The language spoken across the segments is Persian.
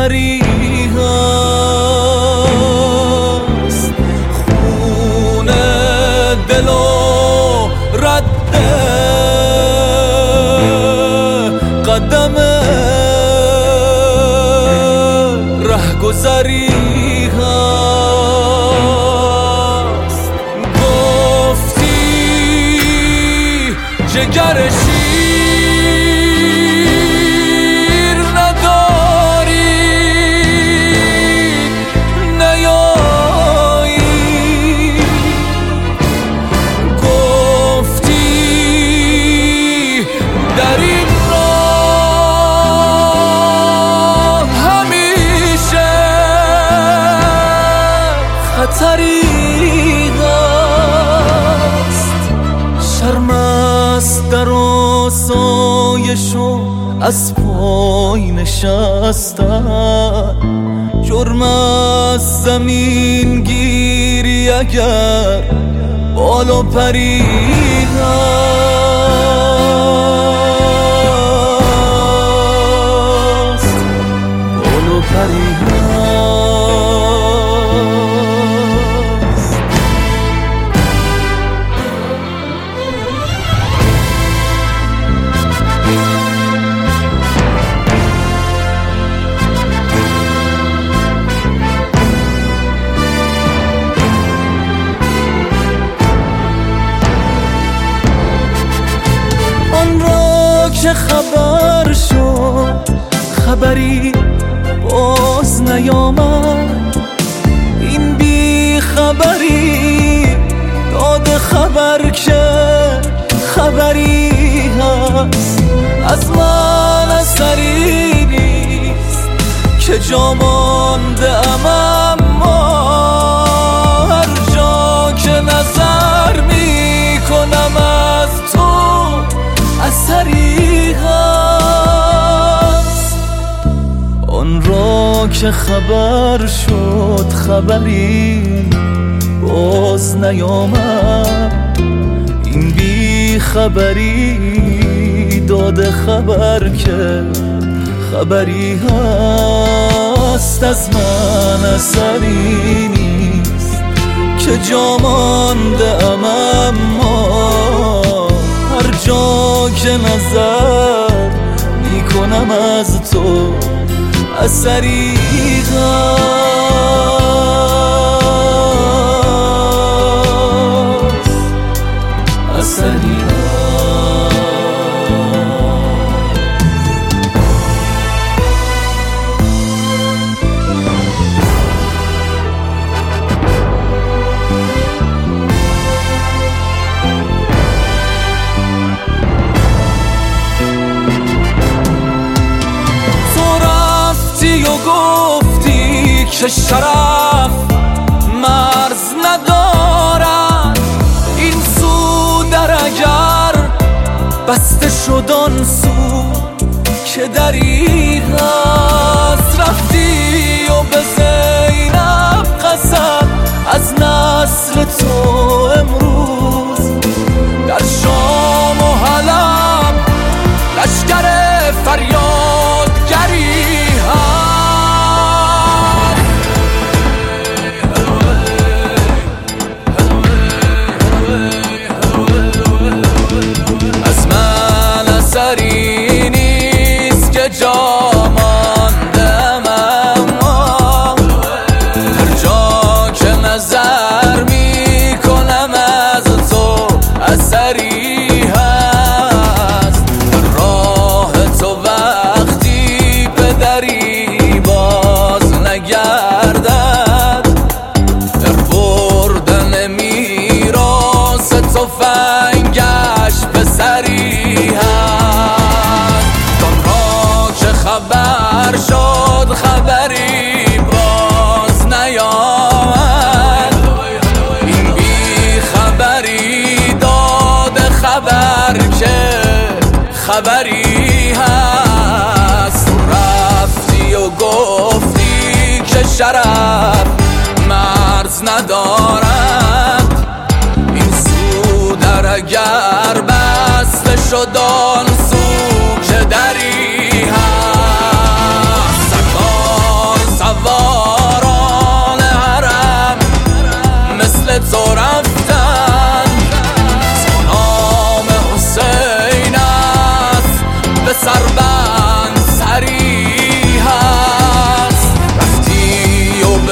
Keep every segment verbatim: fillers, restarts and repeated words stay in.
رهگذری هست، خون دل و رد قدم رهگذری هست. گفتی جگر شیر نداری نیایی، گفتی در این راه همیشه خطری هست. شرم است در آسایش و از پای نشستن، جرم از زمین گیری اگر بال و پری هست، بال و پری هست. که خبر شد خبری باز نیامد، این بی خبری داد خبر که خبری هست. از من اثری نیست که جا مانده ام، اما هر جا که نظر می کنم از تو اثری هست. آن را که خبر شد خبری باز نیامد، این بی خبری داده خبر که خبری هست. از من اثری نیست که جا مانده ام، اما هر جا که نظر می کنم از تو اثری هست، اثری هست. گفتی که شرف مرز ندارد، این سو در اگر بسته شد آن سو که دری هست. رفتی و به زینب قسم از نسل تو امروز در شام و حلب لشکر فریادگری نیست که جا ماندم، اما هر جا که نظر می کنم از تو اثری هست. راه تو وقتی به دری باز نگردد، در بردن میراث تفنگش به سری هست. خبر شد خبری باز نیامد، این بی خبری داد خبر که خبری هست. رفتی و گفتی که شرف مرز ندارد، این سو در اگر بسته شد آن سو که دری هست.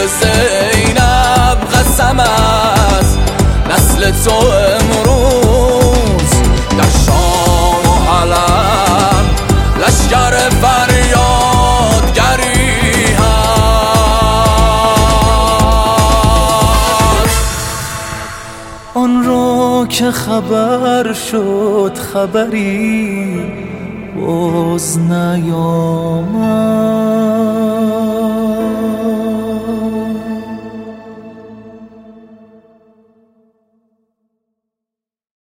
زینب قسم است نسل تو امروز در شام و حلب لشگر فریادگری هست. آن را که خبر شد خبری باز نیامد،